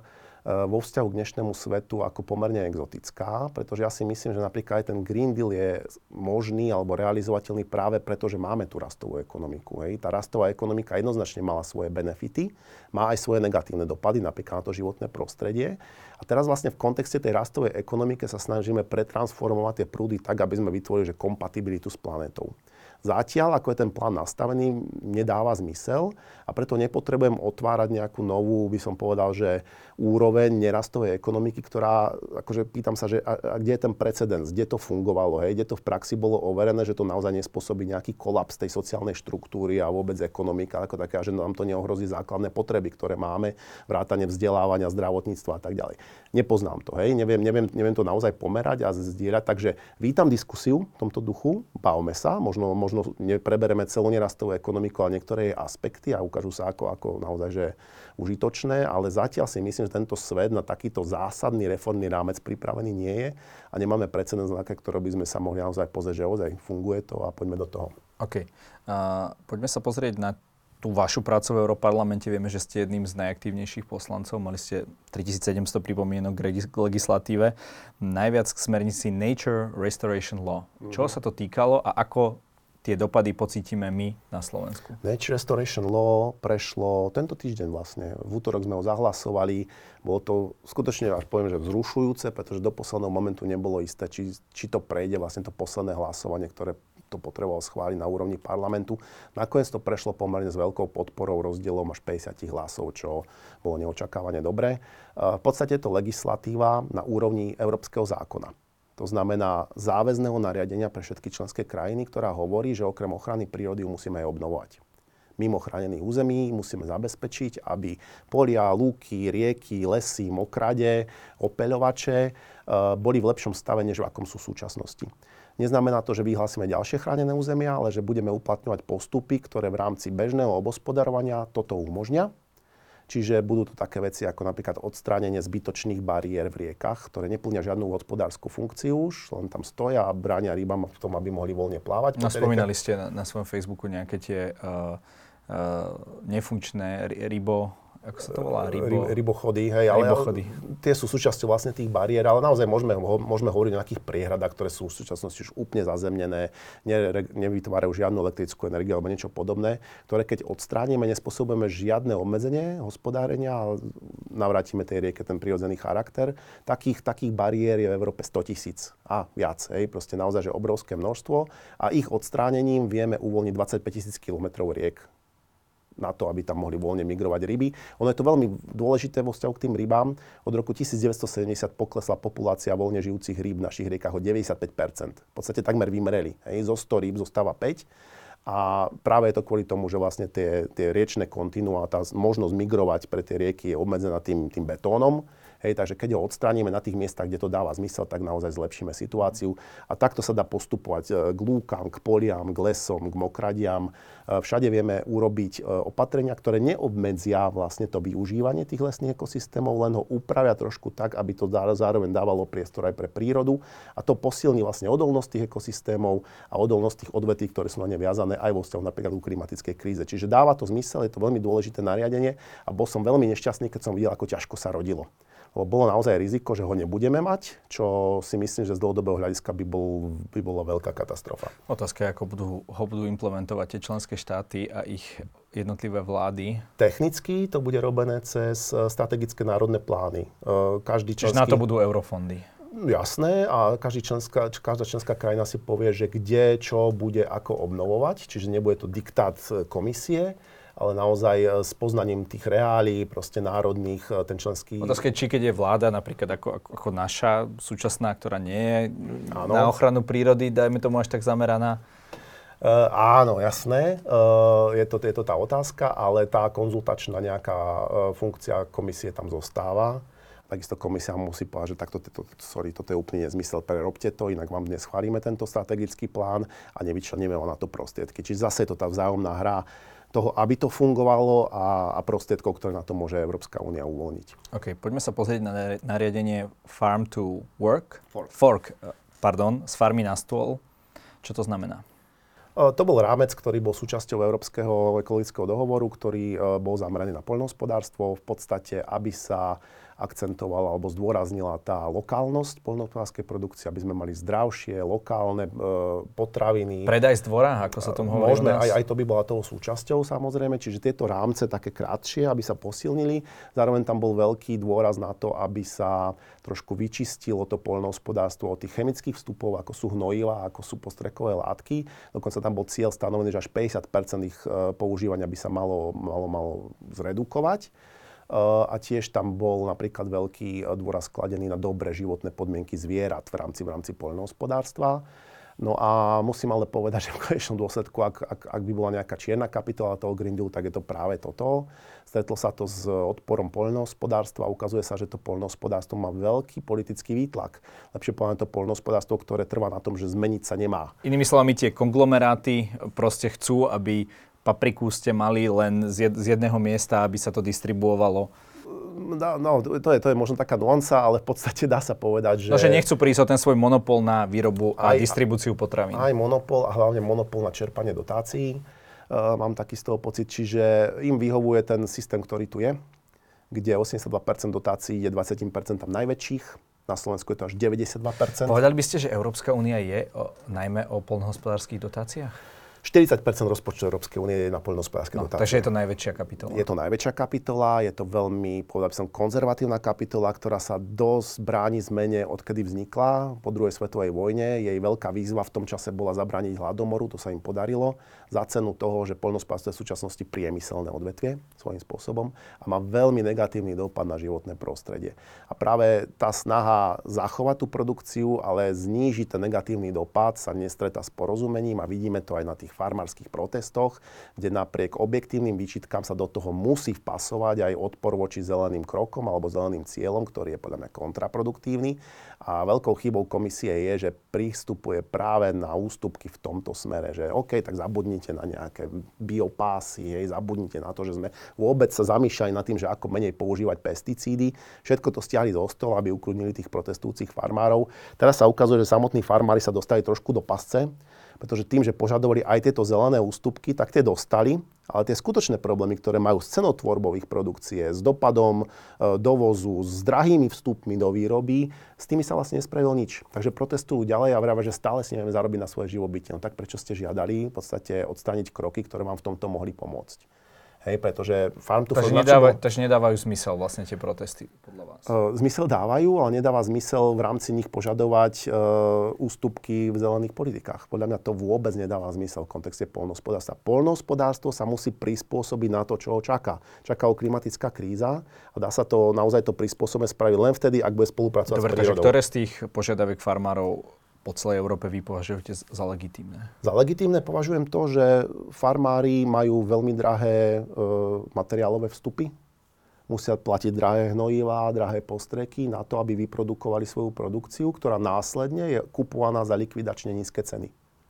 [SPEAKER 2] vo vzťahu k dnešnému svetu ako pomerne exotická, pretože ja si myslím, že napríklad aj ten Green Deal je možný alebo realizovateľný práve preto, že máme tú rastovú ekonomiku. Hej. Tá rastová ekonomika jednoznačne mala svoje benefity, má aj svoje negatívne dopady, napríklad na to životné prostredie. A teraz vlastne v kontexte tej rastovej ekonomike sa snažíme pretransformovať tie prúdy tak, aby sme vytvorili že kompatibilitu s planétou. Zatiaľ, ako je ten plán nastavený, nedáva zmysel a preto nepotrebujem otvárať nejakú novú, by som povedal, že úroveň nerastovej ekonomiky, ktorá, akože pýtam sa, že a, a kde je ten precedens, kde to fungovalo, hej, kde to v praxi bolo overené, že to naozaj nespôsobí nejaký kolaps tej sociálnej štruktúry a vôbec ekonomika ako taká, že nám to neohrozí základné potreby, ktoré máme, vrátane vzdelávania, zdravotníctva a tak ďalej. Nepoznám to, hej, neviem, neviem, neviem to naozaj pomerať a zdieľať, takže vítam diskusiu v tomto duchu, bavme sa, možno, možno neprebereme celú nerastovú ekonomiku, ale niektoré jej aspekty a ukážu sa ako, ako naozaj že užitočné, ale zatiaľ si myslím, že tento svet na takýto zásadný reformný rámec pripravený nie je a nemáme precedens, na ktoré by sme sa mohli naozaj pozrieť, že ozaj funguje to a poďme do toho.
[SPEAKER 1] OK. Uh, poďme sa pozrieť na tú vašu prácu v Europarlamente. Vieme, že ste jedným z najaktívnejších poslancov. Mali ste tritisícsedemsto pripomienok k legislatíve. Najviac k smernici Nature Restoration Law. Mm-hmm. Čoho sa to týkalo a ako tie dopady pocítime my na Slovensku?
[SPEAKER 2] Nature Restoration Law prešlo tento týždeň vlastne. V útorok sme ho zahlasovali. Bolo to skutočne, až poviem, že vzrušujúce, pretože do posledného momentu nebolo isté, či, či to prejde vlastne to posledné hlasovanie, ktoré to potrebovalo schváliť na úrovni parlamentu. Nakoniec to prešlo pomerne s veľkou podporou, rozdielom až päťdesiat hlasov, čo bolo neočakávane dobré. V podstate je to legislatíva na úrovni európskeho zákona. To znamená záväzného nariadenia pre všetky členské krajiny, ktorá hovorí, že okrem ochrany prírody ju musíme aj obnovovať. Mimo chránených území musíme zabezpečiť, aby polia, lúky, rieky, lesy, mokrade, opeľovače boli v lepšom stave, než v akom sú v súčasnosti. Neznamená to, že vyhlásime ďalšie chránené územia, ale že budeme uplatňovať postupy, ktoré v rámci bežného obospodarovania toto umožňa. Čiže budú tu také veci ako napríklad odstránenie zbytočných bariér v riekach, ktoré neplnia žiadnu hospodársku funkciu už, len tam stoja a bránia rybám v tom, aby mohli voľne plávať.
[SPEAKER 1] No, spomínali ste na, na svojom Facebooku nejaké tie uh, uh, nefunkčné rybo... Ako sa to volá? Rybo...
[SPEAKER 2] Rybochody, hej, ale
[SPEAKER 1] Rybochody.
[SPEAKER 2] Tie sú súčasťou vlastne tých bariér, ale naozaj môžeme, môžeme hovoriť o nejakých priehradách, ktoré sú v súčasnosti už úplne zazemnené, ne, nevytvárajú žiadnu elektrickú energiu alebo niečo podobné, ktoré keď odstránime, nespôsobujeme žiadne obmedzenie hospodárenia a navrátime tej rieke ten prirodzený charakter. Takých, takých bariér je v Európe sto tisíc a viac, hej, proste naozaj že obrovské množstvo a ich odstránením vieme uvoľniť dvadsaťpäť tisíc kilometrov riek na to, aby tam mohli voľne migrovať ryby. Ono je to veľmi dôležité vo vzťahu k tým rybám. Od roku devätnásťsedemdesiat poklesla populácia voľne žijúcich rýb v našich riekach o deväťdesiatpäť percent. V podstate takmer vymreli. Hej. Zo sto rýb zostáva päť. A práve je to kvôli tomu, že vlastne tie, tie riečne kontinuá, tá možnosť migrovať pre tie rieky je obmedzená tým, tým betónom. Hej, takže keď ho odstránime na tých miestach, kde to dáva zmysel, tak naozaj zlepšíme situáciu. A takto sa dá postupovať k lúkam, k poliam, k lesom, k mokradiam. Všade vieme urobiť opatrenia, ktoré neobmedzia vlastne to využívanie tých lesných ekosystémov, len ho upravia trošku tak, aby to zároveň dávalo priestor aj pre prírodu. A to posilní vlastne odolnosť tých ekosystémov a odolnosť tých odvetví, ktoré sú na ne viazané aj vo vzťahu napríklad ku klimatickej kríze. Čiže dáva to zmysel, je to veľmi dôležité nariadenie a bol som veľmi nešťastný, keď som videl, ako ťažko sa rodilo. Lebo bolo naozaj riziko, že ho nebudeme mať, čo si myslím, že z dlhodobého hľadiska by, bol, by bola veľká katastrofa.
[SPEAKER 1] Otázka je, ako budú, ho budú implementovať tie členské štáty a ich jednotlivé vlády.
[SPEAKER 2] Technicky to bude robené cez strategické národné plány. Každý členský...
[SPEAKER 1] Čiže na to budú eurofondy.
[SPEAKER 2] Jasné, a každý členská, každá členská krajina si povie, že kde, čo bude, ako obnovovať. Čiže nebude to diktát komisie, ale naozaj s poznaním tých reálií, proste národných, ten členský...
[SPEAKER 1] Otázka je, či keď je vláda, napríklad ako, ako, ako naša súčasná, ktorá nie je
[SPEAKER 2] áno.
[SPEAKER 1] na ochranu prírody, dajme tomu až tak zameraná.
[SPEAKER 2] Uh, áno, jasné, uh, je, to, je to tá otázka, ale tá konzultačná nejaká uh, funkcia komisie tam zostáva. Takisto komisia musí povedať, že takto, to, sorry, toto je úplne nezmysel, prerobte to, inak vám dnes schválime tento strategický plán a nevyčleníme na to prostriedky. Čiže zase je to tá vzájomná hra toho, aby to fungovalo a, a prostriedkov, ktoré na to môže Európska únia uvoľniť.
[SPEAKER 1] OK, poďme sa pozrieť na nariadenie Farm to Work.
[SPEAKER 2] Fork.
[SPEAKER 1] Fork, pardon, z farmy na stôl. Čo to znamená?
[SPEAKER 2] To bol rámec, ktorý bol súčasťou Európskeho ekologického dohovoru, ktorý bol zameraný na poľnohospodárstvo. V podstate, aby sa akcentovala alebo zdôraznila tá lokálnosť poľnohospodárskej produkcie, aby sme mali zdravšie, lokálne e, potraviny.
[SPEAKER 1] Predaj z dvora, ako sa tomu hovorí.
[SPEAKER 2] Môžeme, aj, aj to by bola toho súčasťou samozrejme, čiže tieto rámce také krátšie, aby sa posilnili. Zároveň tam bol veľký dôraz na to, aby sa trošku vyčistilo to poľnohospodárstvo od tých chemických vstupov, ako sú hnojivá, ako sú postrekové látky. Dokonca tam bol cieľ stanovený, že až päťdesiat percent ich e, používania by sa malo, malo, malo zredukovať. A tiež tam bol napríklad veľký dôraz skladený na dobré životné podmienky zvierat v rámci, v rámci poľnohospodárstva. No a musím ale povedať, že v konečnom dôsledku, ak, ak, ak by bola nejaká čierna kapitola toho Green Dealu, tak je to práve toto. Stretlo sa to s odporom poľnohospodárstva. Ukazuje sa, že to poľnohospodárstvo má veľký politický výtlak. Lepšie povedané to poľnohospodárstvo, ktoré trvá na tom, že zmeniť sa nemá.
[SPEAKER 1] Inými slovami, tie konglomeráty proste chcú, aby papriku ste mali len z jedného miesta, aby sa to distribuovalo?
[SPEAKER 2] No, no to, je, to je možno taká nuanca, ale v podstate dá sa povedať, že...
[SPEAKER 1] No, že nechcú prísť o ten svoj monopol na výrobu a aj, distribúciu potravín.
[SPEAKER 2] Aj monopol a hlavne monopol na čerpanie dotácií. Uh, mám taký z toho pocit, čiže im vyhovuje ten systém, ktorý tu je, kde osemdesiatdva percent dotácií je dvadsať percent najväčších. Na Slovensku je to až deväťdesiatdva percent.
[SPEAKER 1] Povedali by ste, že Európska únia je o, najmä o poľnohospodárskych dotáciách?
[SPEAKER 2] štyridsať percent rozpočtu Európskej únie je na poľnohospodárske
[SPEAKER 1] no,
[SPEAKER 2] dotácie.
[SPEAKER 1] Takže je to najväčšia kapitola.
[SPEAKER 2] Je to najväčšia kapitola, je to veľmi, povedal by som, konzervatívna kapitola, ktorá sa dosť bráni zmene, odkedy vznikla po druhej svetovej vojne. Jej veľká výzva v tom čase bola zabrániť hladomoru, to sa im podarilo, za cenu toho, že poľnohospodárstvo je v súčasnosti priemyselné odvetvie svojím spôsobom a má veľmi negatívny dopad na životné prostredie. A práve tá snaha zachovať tú produkciu, ale znížiť ten negatívny dopad sa nestretá s porozumením a vidíme to aj na tých farmárskych protestoch, kde napriek objektívnym výčitkám sa do toho musí vpasovať aj odpor voči zeleným krokom alebo zeleným cieľom, ktorý je podľa mňa kontraproduktívny. A veľkou chybou komisie je, že prístupuje práve na ústupky v tomto smere, že OK, tak zabudnite na nejaké biopásy, hej, zabudnite na to, že sme vôbec sa zamýšľali nad tým, že ako menej používať pesticídy. Všetko to stiahli zo stola, aby ukludnili tých protestujúcich farmárov. Teraz sa ukazuje, že samotní farmári sa dostali trošku do pasce, pretože tým, že požadovali aj tieto zelené ústupky, tak tie dostali, ale tie skutočné problémy, ktoré majú s cenotvorbou ich produkcie, s dopadom e, dovozu, s drahými vstupmi do výroby, s tými sa vlastne nespravilo nič. Takže protestujú ďalej a vravia, že stále si nevieme zarobiť na svoje živobytie. No tak prečo ste žiadali v podstate odstrániť kroky, ktoré vám v tomto mohli pomôcť? Hej, pretože farm to
[SPEAKER 1] takže, nedáva, takže nedávajú zmysel vlastne tie protesty podľa vás?
[SPEAKER 2] Uh, zmysel dávajú, ale nedáva zmysel v rámci nich požadovať uh, ústupky v zelených politikách. Podľa mňa to vôbec nedáva zmysel v kontexte poľnohospodárstva. Poľnohospodárstvo sa musí prispôsobiť na to, čo ho čaká. Čaká ho klimatická kríza a dá sa to naozaj to prispôsobenie spraviť len vtedy, ak bude spolupracovať
[SPEAKER 1] Dobre,
[SPEAKER 2] s prírodou.
[SPEAKER 1] Dobre, takže ktoré z tých požiadaviek farmárov po celej Európe vy považujete za legitímne?
[SPEAKER 2] Za legitímne považujem to, že farmári majú veľmi drahé e, materiálové vstupy. Musia platiť drahé hnojivá, drahé postreky na to, aby vyprodukovali svoju produkciu, ktorá následne je kupovaná za likvidačne nízke ceny.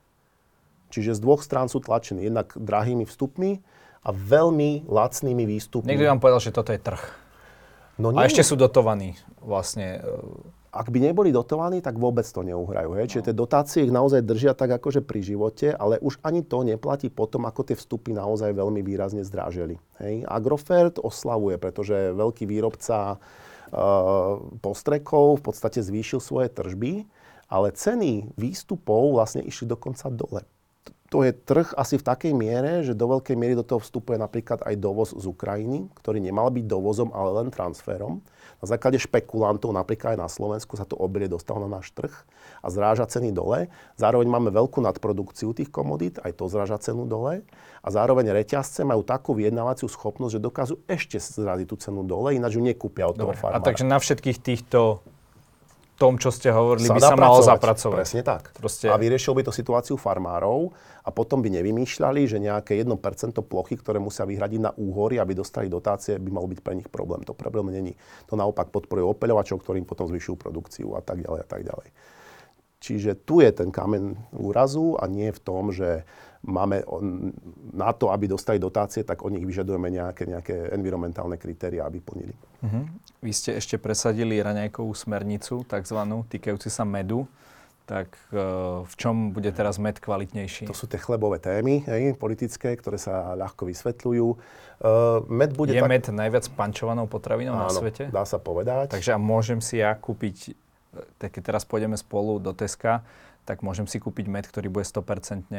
[SPEAKER 2] Čiže z dvoch strán sú tlačení. Jednak drahými vstupmi a veľmi lacnými výstupmi.
[SPEAKER 1] Niekto vám povedal, že toto je trh.
[SPEAKER 2] No nie.
[SPEAKER 1] A ešte sú dotovaní vlastne.
[SPEAKER 2] Ak by neboli dotovaní, tak vôbec to neuhrajú. Hej? No. Čiže tie dotácie ich naozaj držia tak akože pri živote, ale už ani to neplatí potom, ako tie vstupy naozaj veľmi výrazne zdráželi. Hej? Agrofert oslavuje, pretože veľký výrobca uh, postrekov v podstate zvýšil svoje tržby, ale ceny výstupov vlastne išli dokonca dole. To je trh asi v takej miere, že do veľkej miery do toho vstupuje napríklad aj dovoz z Ukrajiny, ktorý nemal byť dovozom, ale len transferom. Na základe špekulantov, napríklad aj na Slovensku, sa to obilie dostalo na náš trh a zráža ceny dole. Zároveň máme veľkú nadprodukciu tých komodít, aj to zráža cenu dole. A zároveň reťazce majú takú vyjednávaciu schopnosť, že dokážu ešte zraziť tú cenu dole, ináč ju nekúpia od toho
[SPEAKER 1] Dobre,
[SPEAKER 2] farmára.
[SPEAKER 1] A takže na všetkých týchto tom, čo ste hovorili, sa by sa malo zapracovať.
[SPEAKER 2] Presne tak.
[SPEAKER 1] Proste...
[SPEAKER 2] A vyriešil by to situáciu farmárov a potom by nevymýšľali, že nejaké jedno percento plochy, ktoré musia vyhradiť na úhory, aby dostali dotácie, by mal byť pre nich problém. To problém není. To naopak podporuje opeľovačov, ktorým potom zvyšujú produkciu a tak ďalej a tak ďalej. Čiže tu je ten kameň úrazu a nie v tom, že máme na to, aby dostali dotácie, tak od nich vyžadujeme nejaké, nejaké environmentálne kritériá, aby plnili. Uh-huh.
[SPEAKER 1] Vy ste ešte presadili raňajkovú smernicu, takzvanú, týkajúci sa medu. tak uh, v čom bude teraz med kvalitnejší?
[SPEAKER 2] To sú tie chlebové témy, hej, politické, ktoré sa ľahko vysvetľujú. Uh, med bude
[SPEAKER 1] je
[SPEAKER 2] tak...
[SPEAKER 1] med najviac pančovanou potravinou
[SPEAKER 2] Áno,
[SPEAKER 1] na svete?
[SPEAKER 2] Dá sa povedať.
[SPEAKER 1] Takže a môžem si ja kúpiť, tak keď teraz pôjdeme spolu do Teska, tak môžem si kúpiť med, ktorý bude sto percent.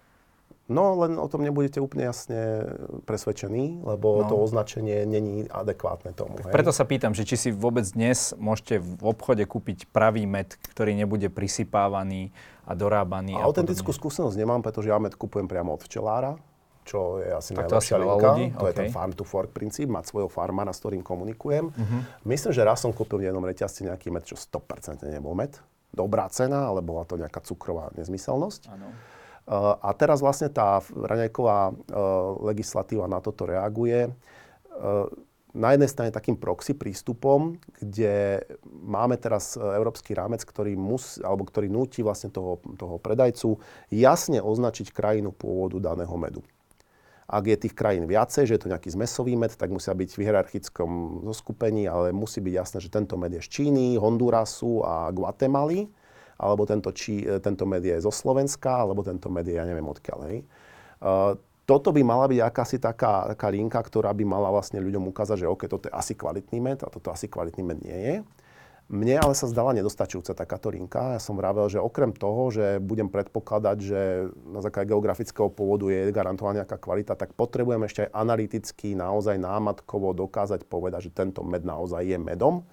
[SPEAKER 2] No, len o tom nebudete úplne jasne presvedčení, lebo no. to označenie není adekvátne tomu.
[SPEAKER 1] Hej? Preto sa pýtam, že či si vôbec dnes môžete v obchode kúpiť pravý med, ktorý nebude prisypávaný a dorábaný.
[SPEAKER 2] A autentickú skúsenosť nemám, pretože ja med kupujem priamo od včelára, čo je asi
[SPEAKER 1] tak
[SPEAKER 2] najlepšia
[SPEAKER 1] to asi
[SPEAKER 2] linka.
[SPEAKER 1] ľudí?
[SPEAKER 2] To
[SPEAKER 1] okay.
[SPEAKER 2] je ten farm to fork princíp, mať svojho farmára, s ktorým komunikujem.
[SPEAKER 1] Uh-huh.
[SPEAKER 2] Myslím, že raz som kúpil v jednom reťazci nejaký med, čo sto percent nebol med. Dobrá cena, ale bola to nejaká cukrová nezmyselnosť.
[SPEAKER 1] Áno.
[SPEAKER 2] Uh, a teraz vlastne tá raňajková uh, legislatíva na toto reaguje. Uh, na jednej strane takým proxy prístupom, kde máme teraz európsky rámec, ktorý, mus, alebo ktorý núti vlastne toho, toho predajcu jasne označiť krajinu pôvodu daného medu. Ak je tých krajín viacej, že je to nejaký zmesový med, tak musia byť v hierarchickom zoskupení, ale musí byť jasné, že tento med je z Číny, Hondurasu a Guatemaly, alebo tento, či, tento med je zo Slovenska, alebo tento med je, ja neviem odkiaľ. Hej. Uh, toto by mala byť akási taká, taká linka, ktorá by mala vlastne ľuďom ukázať, že OK, toto je asi kvalitný med a toto asi kvalitný med nie je. Mne ale sa zdala nedostačujúca takáto linka. Ja som vravel, že okrem toho, že budem predpokladať, že na základe geografického pôvodu je garantovaná nejaká kvalita, tak potrebujem ešte aj analyticky, naozaj námatkovo dokázať povedať, že tento med naozaj je medom.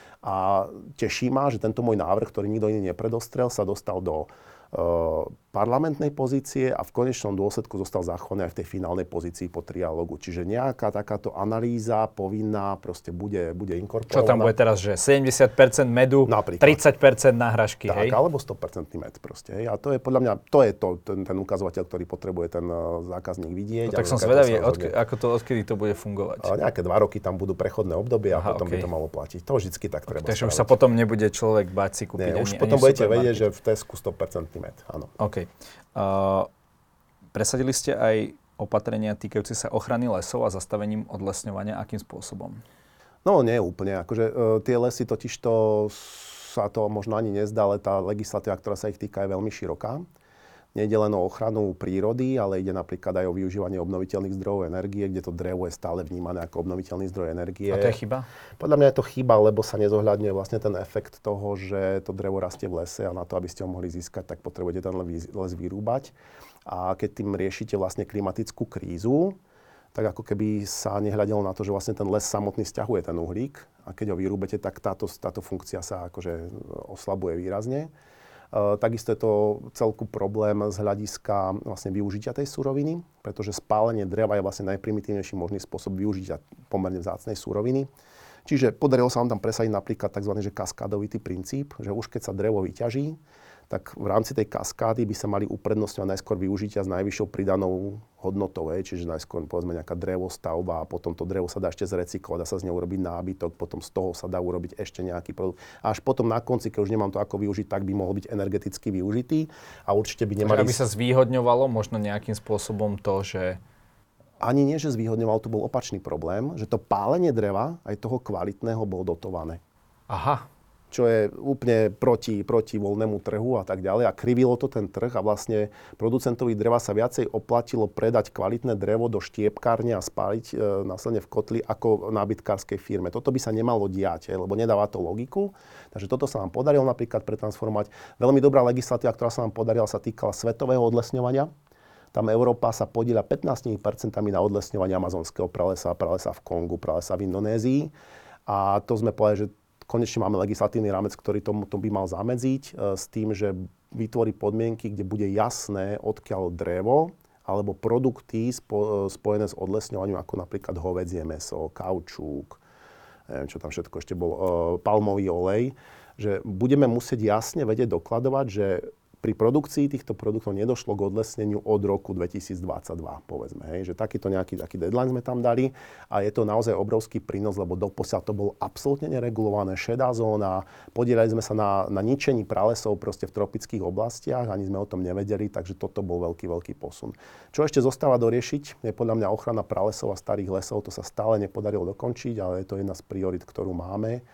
[SPEAKER 2] A teší ma, že tento môj návrh, ktorý nikto iný nepredostrel, sa dostal do uh, parlamentnej pozície a v konečnom dôsledku zostal zachovaný aj v tej finálnej pozícii po trialógu. Čiže nejaká takáto analýza povinná proste bude, bude inkorporovaná.
[SPEAKER 1] Čo tam bude teraz, že sedemdesiat percent medu, napríklad tridsať percent náhražky,
[SPEAKER 2] tak,
[SPEAKER 1] hej?
[SPEAKER 2] alebo sto percent med proste, hej? A to je podľa mňa, to je to, ten, ten ukazovateľ, ktorý potrebuje ten uh, zákazník vidieť.
[SPEAKER 1] No, tak som zvedavý, odk- ako to, odkedy to bude fungovať.
[SPEAKER 2] Ale nejaké dva roky tam budú prechodné obdobie a
[SPEAKER 1] Aha,
[SPEAKER 2] potom
[SPEAKER 1] okay.
[SPEAKER 2] by to malo platiť. To vždycky tak treba
[SPEAKER 1] Takže už sa potom nebude človek báť si kúpiť
[SPEAKER 2] Nie,
[SPEAKER 1] ani,
[SPEAKER 2] už potom
[SPEAKER 1] ani
[SPEAKER 2] budete vedieť, že v Tesku sto percent med, áno.
[SPEAKER 1] OK. Uh, presadili ste aj opatrenia týkajúce sa ochrany lesov a zastavením odlesňovania. Akým spôsobom?
[SPEAKER 2] No nie úplne. Akože, uh, tie lesy totižto sa to možno ani nezdá, ale tá legislatíva, ktorá sa ich týka, je veľmi široká. Nejde len o ochranu prírody, ale ide napríklad aj o využívanie obnoviteľných zdrojov energie, kde to drevo je stále vnímané ako obnoviteľný zdroj energie.
[SPEAKER 1] A to je chyba?
[SPEAKER 2] Podľa mňa je to chyba, lebo sa nezohľadňuje vlastne ten efekt toho, že to drevo rastie v lese a na to, aby ste ho mohli získať, tak potrebujete ten les vyrúbať. A keď tým riešite vlastne klimatickú krízu, tak ako keby sa nehľadelo na to, že vlastne ten les samotný sťahuje ten uhlík a keď ho vyrúbete, tak táto, táto funkcia sa akože oslabuje výrazne. Uh, takisto je to celku problém z hľadiska vlastne využitia tej suroviny, pretože spálenie dreva je vlastne najprimitívnejší možný spôsob využitia pomerne vzácnej suroviny. Čiže podarilo sa vám tam presadiť napríklad tzv. Že kaskádovitý princíp, že už keď sa drevo vyťaží, tak v rámci tej kaskády by sa mali uprednostňovať najskôr využitia s najvyššou pridanou hodnotou, čiže najskôr povedzme nejaká drevostavba a potom to drevo sa dá ešte zrecyklovať, dá sa z neho urobiť nábytok, potom z toho sa dá urobiť ešte nejaký produkt. A až potom na konci, keď už nemám to ako využiť, tak by mohol byť energeticky využitý a určite by nemali...
[SPEAKER 1] Takže aby sa zvýhodňovalo možno nejakým spôsobom to, že...
[SPEAKER 2] Ani nie, že zvýhodňoval, tu bol opačný problém, že to pálenie dreva, aj toho kvalitného, bolo dotované.
[SPEAKER 1] Aha.
[SPEAKER 2] Čo je úplne proti, proti voľnému trhu a tak ďalej. A krivilo to ten trh a vlastne producentovi dreva sa viacej oplatilo predať kvalitné drevo do štiepkárne a spáliť e, následne v kotli ako nábytkárskej firme. Toto by sa nemalo diať, lebo nedáva to logiku. Takže toto sa nám podarilo napríklad pretransformovať. Veľmi dobrá legislatíva, ktorá sa nám podarila, sa týkala svetového odlesňovania. Tam Európa sa podieľa pätnásť percent na odlesňovanie amazonského pralesa, pralesa v Kongu, pralesa v Indonézii. A to sme povedali, že konečne máme legislatívny rámec, ktorý tomu to by mal zamedziť e, s tým, že vytvorí podmienky, kde bude jasné, odkiaľ drevo alebo produkty spo, e, spojené s odlesňovaním, ako napríklad hovädzie mäso, kaučúk, neviem, čo tam všetko ešte bol, e, palmový olej, že budeme musieť jasne vedieť dokladovať, že pri produkcii týchto produktov nedošlo k odlesneniu od roku dvetisícdvadsaťdva, povedzme. Hej, že takýto nejaký taký deadline sme tam dali a je to naozaj obrovský prínos, lebo doposiaľ to bolo absolútne neregulované, šedá zóna, podielali sme sa na, na ničení pralesov proste v tropických oblastiach, ani sme o tom nevedeli, takže toto bol veľký, veľký posun. Čo ešte zostáva doriešiť, je podľa mňa ochrana pralesov a starých lesov, to sa stále nepodarilo dokončiť, ale je to jedna z priorit, ktorú máme.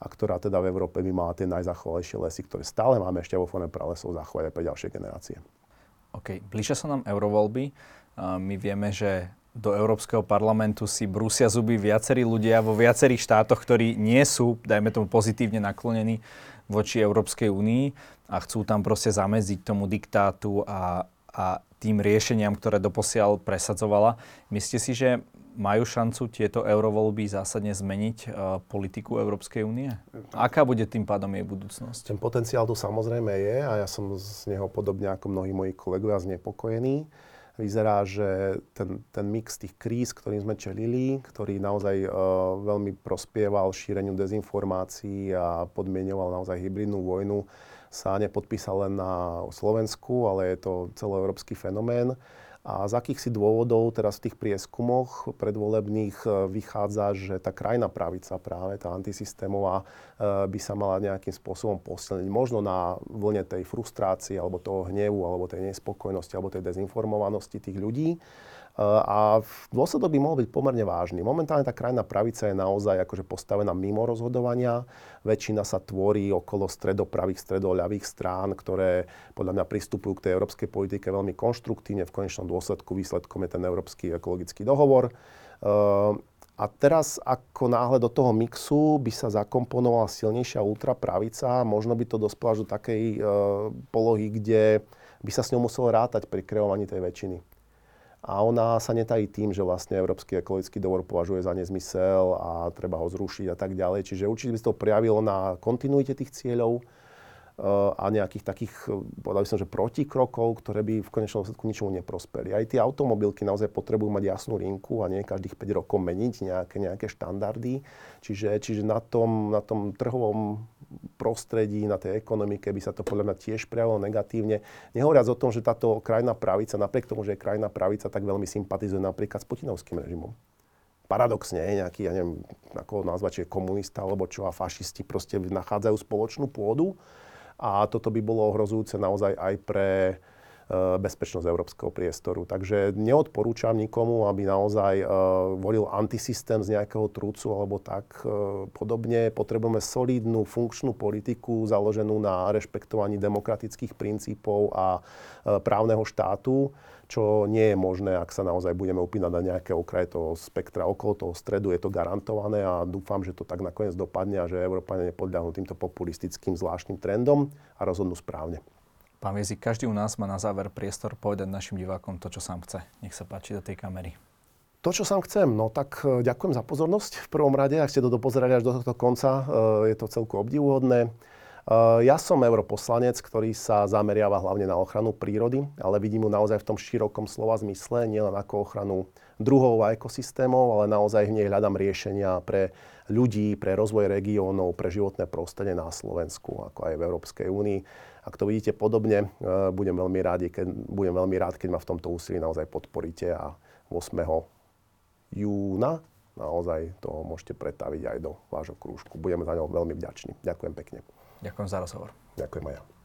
[SPEAKER 2] a ktorá teda v Európe by mala tie najzachovalejšie lesy, ktoré stále máme ešte vo forme pralesov zachovať aj pre ďalšie generácie.
[SPEAKER 1] OK, blížia sa nám eurovoľby. My vieme, že do Európskeho parlamentu si brúsia zuby viacerí ľudia vo viacerých štátoch, ktorí nie sú, dajme tomu, pozitívne naklonení voči Európskej únii a chcú tam proste zamedziť tomu diktátu a, a tým riešeniam, ktoré doposiaľ presadzovala. Myslíte si, že majú šancu tieto eurovoľby zásadne zmeniť uh, politiku Európskej únie? Aká bude tým pádom jej budúcnosť?
[SPEAKER 2] Ten potenciál tu samozrejme je a ja som z neho podobne ako mnohí moji kolegovia znepokojený. Vyzerá, že ten, ten mix tých kríz, ktorým sme čelili, ktorý naozaj uh, veľmi prospieval šíreniu dezinformácií a podmienoval naozaj hybridnú vojnu, sa nepodpísal len na Slovensku, ale je to celoeurópsky fenomén. A z akýchsi dôvodov teraz v tých prieskumoch predvolebných vychádza, že tá krajná pravica, práve tá antisystémová, by sa mala nejakým spôsobom posilniť. Možno na vlne tej frustrácie, alebo toho hnevu, alebo tej nespokojnosti, alebo tej dezinformovanosti tých ľudí. A dôsledok by mohol byť pomerne vážny. Momentálne tá krajná pravica je naozaj akože postavená mimo rozhodovania. Väčšina sa tvorí okolo stredopravých, stredoľavých strán, ktoré podľa mňa pristupujú k tej európskej politike veľmi konštruktívne. V konečnom dôsledku výsledkom je ten Európsky ekologický dohovor. A teraz, ako náhle do toho mixu by sa zakomponovala silnejšia ultrapravica, možno by to dospelo až do takej polohy, kde by sa s ňou muselo rátať pri kreovaní tej väčšiny. A ona sa netají tým, že vlastne Európsky ekologický dohovor považuje za nezmysel a treba ho zrušiť a tak ďalej. Čiže určite by sa to prejavilo na kontinuite tých cieľov a nejakých takých, povedal by som, že protikrokov, ktoré by v konečnom dôsledku ničomu neprospeli. Aj tie automobilky naozaj potrebujú mať jasnú linku a nie každých päť rokov meniť nejaké, nejaké štandardy. Čiže, čiže na tom, na tom trhovom prostredí, na tej ekonomike by sa to podľa mňa tiež prejavilo negatívne. Nehovoriac o tom, že táto krajná pravica, napriek tomu, že je krajná pravica, tak veľmi sympatizuje napríklad s putinovským režimom. Paradoxne, nejaký, ja neviem, ako ho nazvať, či je komunista alebo čo, a fašisti proste nachádzajú spoločnú pôdu. A toto by bolo ohrozujúce naozaj aj pre e, bezpečnosť európskeho priestoru. Takže neodporúčam nikomu, aby naozaj e, volil antisystém z nejakého trúcu alebo tak e, podobne. Potrebujeme solidnú, funkčnú politiku založenú na rešpektovaní demokratických princípov a e, právneho štátu, čo nie je možné, ak sa naozaj budeme upínať na nejaké okraje toho spektra okolo toho stredu. Je to garantované a dúfam, že to tak nakoniec dopadne a že Európania nepodľahnú týmto populistickým zvláštnym trendom a rozhodnú správne.
[SPEAKER 1] Pán Viezik, každý u nás má na záver priestor povedať našim divákom to, čo sám chce. Nech sa páči do tej kamery.
[SPEAKER 2] To, čo sám chcem, no tak ďakujem za pozornosť v prvom rade. Ak ste to dopozerali až do tohto konca, je to celku obdivuhodné. Ja som europoslanec, ktorý sa zameriava hlavne na ochranu prírody, ale vidím ju naozaj v tom širokom slova zmysle, nielen ako ochranu druhov a ekosystémov, ale naozaj v nej hľadám riešenia pre ľudí, pre rozvoj regiónov, pre životné prostredie na Slovensku, ako aj v Európskej únii. Ak to vidíte podobne, budem veľmi rád, keď, budem veľmi rád, keď ma v tomto úsilí naozaj podporíte a ôsmeho júna naozaj to môžete pretaviť aj do vášho krúžku. Budeme za ňo veľmi vďační. Ďakujem pekne.
[SPEAKER 1] Ďakujem za rozhovor.
[SPEAKER 2] Ďakujem aj ja.